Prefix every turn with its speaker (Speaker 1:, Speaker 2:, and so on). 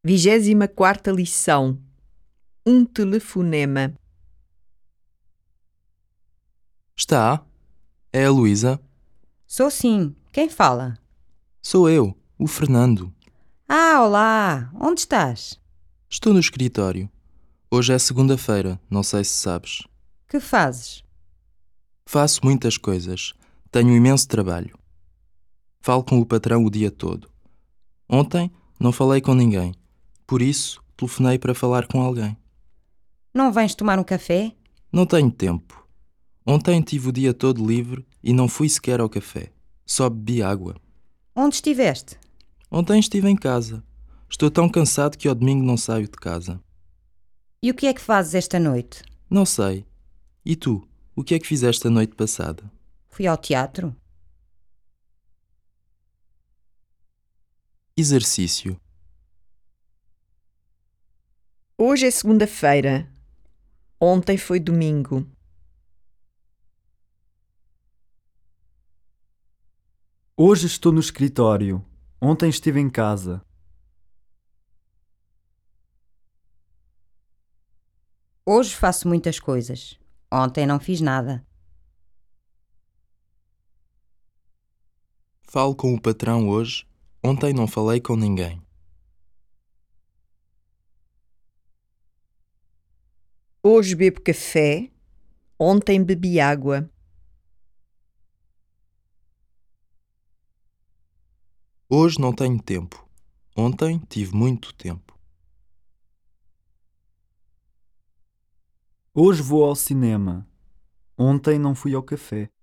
Speaker 1: 24ª lição. Um telefonema.
Speaker 2: Está? É a Luísa?
Speaker 3: Sou sim. Quem fala?
Speaker 2: Sou eu, o Fernando.
Speaker 3: Ah, olá! Onde estás?
Speaker 2: Estou no escritório. Hoje é segunda-feira, não sei se sabes.
Speaker 3: Que fazes?
Speaker 2: Faço muitas coisas. Tenho um imenso trabalho. Falo com o patrão o dia todo. Ontem não falei com ninguém. Por isso, telefonei para falar com alguém.
Speaker 3: Não vens tomar um café?
Speaker 2: Não tenho tempo. Ontem tive o dia todo livre e não fui sequer ao café. Só bebi água.
Speaker 3: Onde estiveste?
Speaker 2: Ontem estive em casa. Estou tão cansado que ao domingo não saio de casa.
Speaker 3: E o que é que fazes esta noite?
Speaker 2: Não sei. E tu? O que é que fizeste a noite passada?
Speaker 3: Fui ao teatro.
Speaker 2: Exercício.
Speaker 1: Hoje é segunda-feira. Ontem foi domingo.
Speaker 4: Hoje estou no escritório. Ontem estive em casa.
Speaker 3: Hoje faço muitas coisas. Ontem não fiz nada.
Speaker 2: Falo com o patrão hoje. Ontem não falei com ninguém.
Speaker 1: Hoje bebo café. Ontem bebi água.
Speaker 2: Hoje não tenho tempo. Ontem tive muito tempo.
Speaker 4: Hoje vou ao cinema. Ontem não fui ao café.